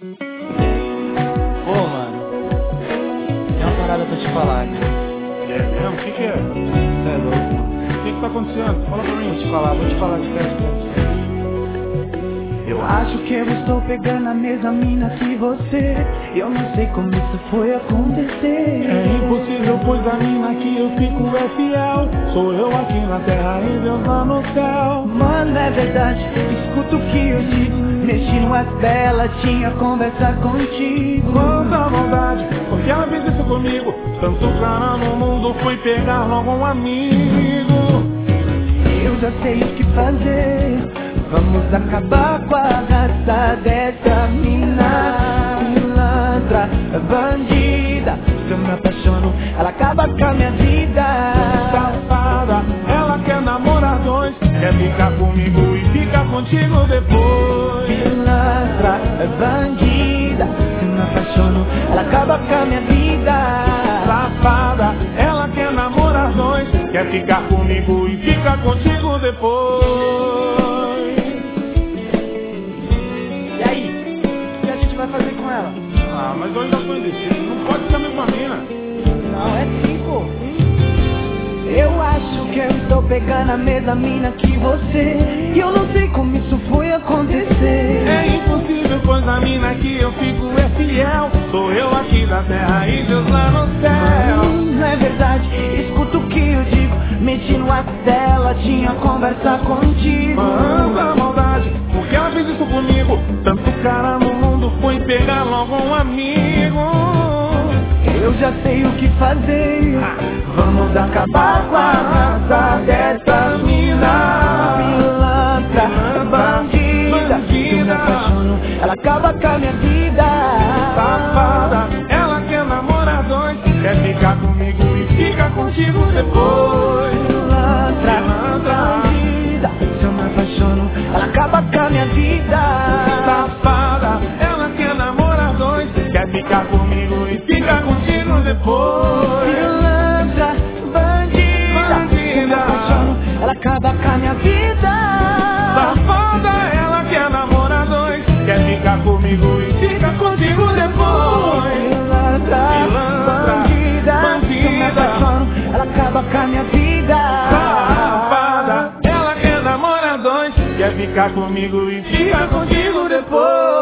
Pô, mano, tem uma parada pra te falar, né? É mesmo? O que é? Você é louco, mano. O que tá acontecendo? Fala pra mim. Vou te falar de perto. Eu acho que eu estou pegando a mesma mina que você. Eu não sei como isso foi acontecer. É impossível, pois a mina que eu fico é fiel. Sou eu aqui na terra e Deus lá no céu. Mano, é verdade, escuta o que eu digo. Mexi no WhatsApp dela, tinha conversa contigo. Quanta maldade, porque ela fez isso comigo. Tanto cara no mundo, fui pegar logo um amigo. Eu já sei o que fazer. Vamos acabar com a raça dessa mina. Pilantra, bandida. Se eu me apaixono, ela acaba com a minha vida. Safada, ela quer namorar dois. Quer ficar comigo e ficar contigo depois. Pilantra, bandida. Se eu me apaixono, ela acaba com a minha vida. Safada, ela quer namorar dois. Quer ficar comigo e ficar contigo depois. E aí? O que a gente vai fazer com ela? Ah, mas eu ainda tô indeciso. Não pode ser a mesma mina. Não, é sim, pô. Eu acho que eu estou pegando a mesma mina que você. E eu não sei como isso foi acontecer. É impossível, pois a mina que eu fico é fiel. Sou eu aqui da terra e Deus lá no céu. Não é verdade, escuta o que eu digo. Mexi no WhatsApp dela, tinha conversa contigo. Manda maldade, porque ela fez isso comigo. Tanto cara no mundo, foi pegar logo um amigo. Eu já sei o que fazer. Vamos acabar com a raça dessa mina. Pilantra, bandida. Se eu me apaixono, ela acaba com a minha vida. Safada, ela quer namorar dois. Quer ficar comigo e fica contigo depois. Pilantra, bandida. Se eu me apaixono, ela acaba com a minha vida. Safada, ela quer namorar dois. Quer ficar comigo e fica contigo depois. Pilantra, bandida. Se eu me apaixono, ela acaba com a minha vida. Safada, ela quer namorar dois. Quer ficar comigo e fica contigo depois. Pilantra, bandida. Se eu me apaixono, ela acaba com a minha vida. Safada, ela quer namorar dois. Quer ficar comigo e fica contigo depois.